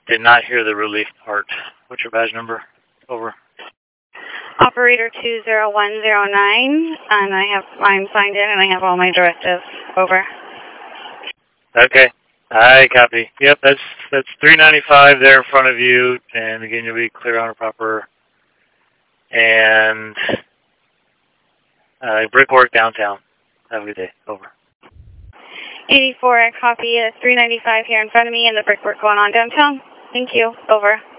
Did not hear the relief part. What's your badge number? Over. Operator 20109, and I'm signed in and I have all my directives. Over. Okay. I copy. Yep, that's 395 there in front of you, and again, you'll be clear on a proper and brickwork downtown. Have a good day. Over. 84, I copy. 395 here in front of me and the brickwork going on downtown. Thank you. Over.